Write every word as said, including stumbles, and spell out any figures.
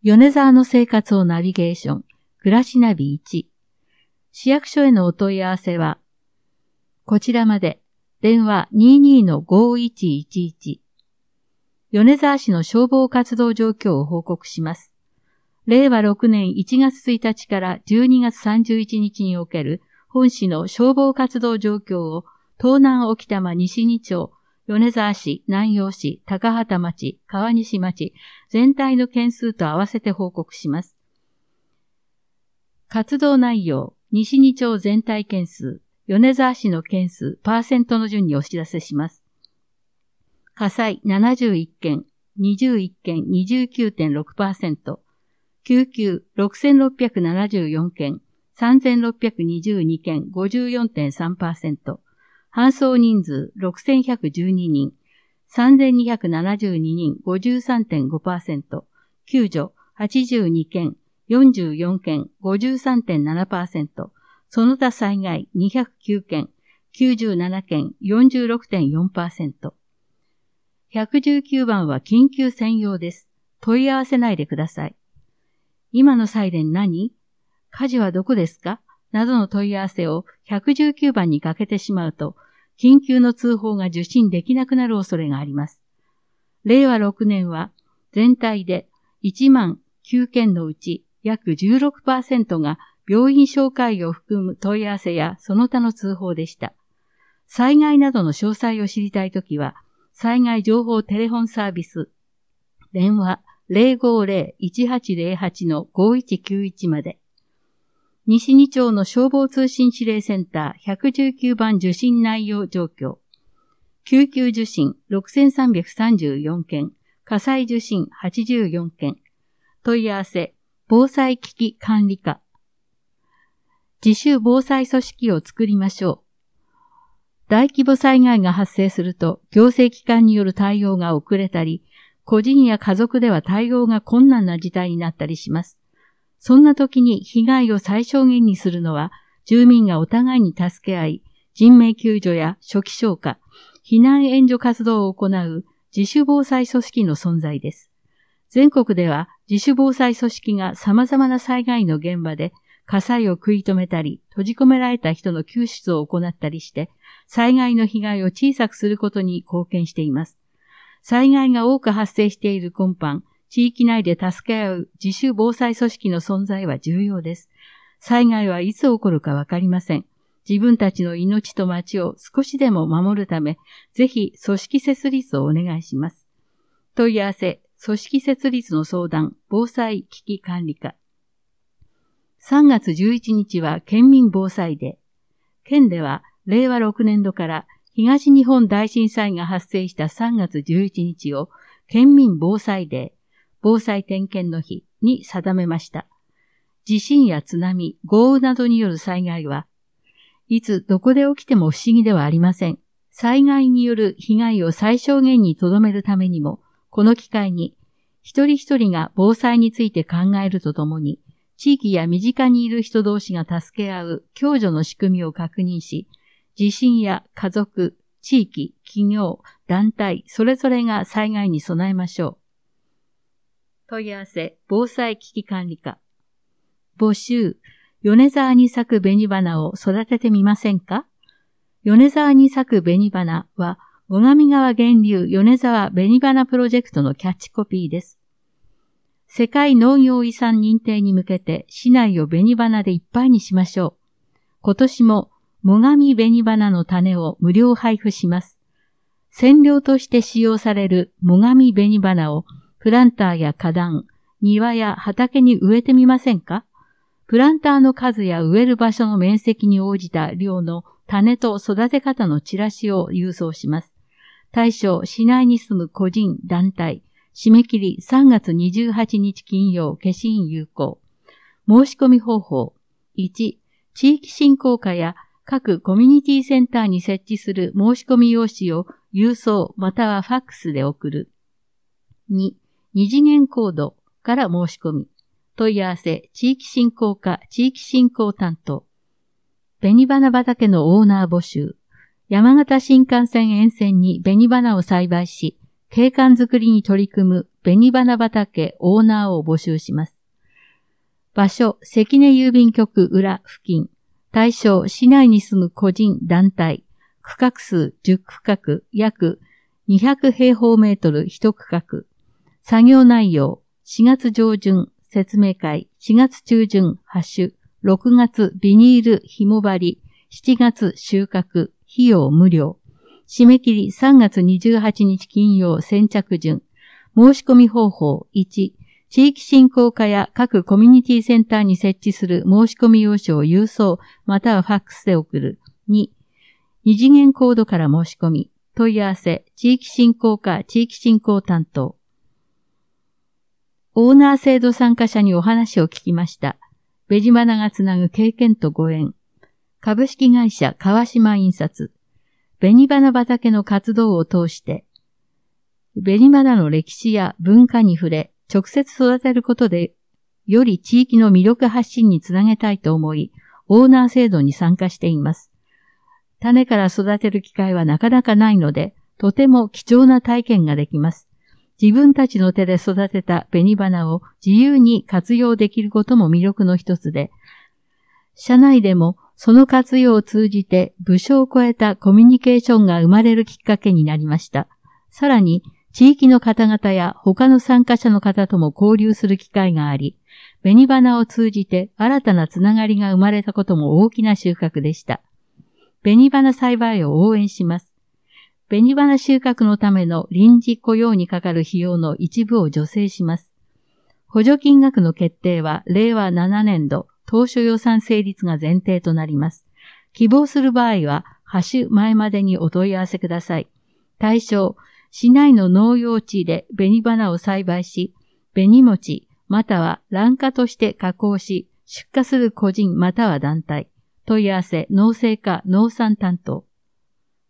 米沢の生活をナビゲーション、暮らしナビいち。市役所へのお問い合わせは、こちらまで、電話 にじゅうに の ごいちいちいち。米沢市の消防活動状況を報告します。れいわろくねんいちがつついたちからじゅうにがつさんじゅういちにちにおける本市の消防活動状況を東南沖多摩西に町、米沢市、南陽市、高畑町、川西町、全体の件数と合わせて報告します。活動内容、西に町全体件数、米沢市の件数、パーセントの順にお知らせします。火災ななじゅういっけん、にじゅういっけん にじゅうきゅうてんろくパーセント、救急ろくせんろっぴゃくななじゅうよんけん、さんぜんろっぴゃくにじゅうにけん ごじゅうよんてんさんパーセント、搬送人数ろくせんひゃくじゅうににん、さんぜんにひゃくななじゅうににん ごじゅうさんてんごパーセント、救助はちじゅうにけん、よんじゅうよんけん ごじゅうさんてんななパーセント、その他災害にひゃくきゅうけん、きゅうじゅうななけん よんじゅうろくてんよんパーセント。いちいちきゅうばんは緊急専用です。問い合わせないでください。今のサイレン何？火事はどこですか？などの問い合わせをいちいちきゅうばんにかけてしまうと、緊急の通報が受信できなくなる恐れがあります。れいわろくねんは全体でいちまんきゅうけんのうち約 じゅうろくパーセント が病院紹介を含む問い合わせやその他の通報でした。災害などの詳細を知りたいときは、災害情報テレフォンサービス、電話 ぜろごぜろ いちはちぜろはち のごいちきゅういちまで。西に町の消防通信指令センターいちいちきゅうばん受信内容状況。救急受信ろくせんさんびゃくさんじゅうよんけん、火災受信はちじゅうよんけん、問い合わせ、防災危機管理課。自主防災組織を作りましょう。大規模災害が発生すると、行政機関による対応が遅れたり、個人や家族では対応が困難な事態になったりします。そんな時に被害を最小限にするのは、住民がお互いに助け合い、人命救助や初期消火、避難援助活動を行う自主防災組織の存在です。全国では自主防災組織が様々な災害の現場で火災を食い止めたり、閉じ込められた人の救出を行ったりして、災害の被害を小さくすることに貢献しています。災害が多く発生している今般、地域内で助け合う自主防災組織の存在は重要です。災害はいつ起こるかわかりません。自分たちの命と町を少しでも守るため、ぜひ組織設立をお願いします。問い合わせ、組織設立の相談、防災危機管理課。さんがつじゅういちにちは県民防災デー。県ではれいわろくねんどから東日本大震災が発生したさんがつじゅういちにちを県民防災デー、防災点検の日に定めました。地震や津波、豪雨などによる災害はいつどこで起きても不思議ではありません。災害による被害を最小限に留めるためにも、この機会に一人一人が防災について考えるとともに、地域や身近にいる人同士が助け合う共助の仕組みを確認し、地震や家族、地域、企業、団体、それぞれが災害に備えましょう。問い合わせ、防災危機管理課。募集、米沢に咲く紅花を育ててみませんか？米沢に咲く紅花は、最上川源流米沢紅花プロジェクトのキャッチコピーです。世界農業遺産認定に向けて市内を紅花でいっぱいにしましょう。今年も最上紅花の種を無料配布します。染料として使用される最上紅花をプランターや花壇、庭や畑に植えてみませんか？プランターの数や植える場所の面積に応じた量の種と育て方のチラシを郵送します。対象、市内に住む個人、団体、締め切りさんがつにじゅうはちにち金曜、消印有効。申し込み方法。いち、地域振興課や各コミュニティセンターに設置する申し込み用紙を郵送またはファックスで送る。に、二次元コードから申し込み。問い合わせ、地域振興課、地域振興担当。紅花畑のオーナー募集。山形新幹線沿線に紅花を栽培し、 景観づくりに取り組む紅花畑オーナーを募集します。場所、関根郵便局裏付近。対象、市内に住む個人、団体。区画数じゅっくかく、約にひゃくへいほうメートルいちくかく。作業内容、しがつじょうじゅん説明会、しがつちゅうじゅんハッシュ、ろくがつビニール紐張り、しちがつ収穫、費用無料。締め切りさんがつにじゅうはちにち金曜先着順。申し込み方法いち、地域振興課や各コミュニティセンターに設置する申し込み用紙を郵送またはファックスで送る。に、二次元コードから申し込み。問い合わせ、地域振興課地域振興担当。オーナー制度参加者にお話を聞きました。紅花がつなぐ経験とご縁。株式会社川島印刷。紅花畑の活動を通して、紅花の歴史や文化に触れ、直接育てることで、より地域の魅力発信につなげたいと思い、オーナー制度に参加しています。種から育てる機会はなかなかないので、とても貴重な体験ができます。自分たちの手で育てた紅花を自由に活用できることも魅力の一つで、社内でもその活用を通じて部署を超えたコミュニケーションが生まれるきっかけになりました。さらに、地域の方々や他の参加者の方とも交流する機会があり、紅花を通じて新たなつながりが生まれたことも大きな収穫でした。紅花栽培を応援します。紅花収穫のための臨時雇用にかかる費用の一部を助成します。補助金額の決定はれいわななねんど当初予算成立が前提となります。希望する場合は、ハッシュ前までにお問い合わせください。対象、市内の農用地で紅花を栽培し、紅餅または卵花として加工し、出荷する個人または団体。問い合わせ、農政課農産担当。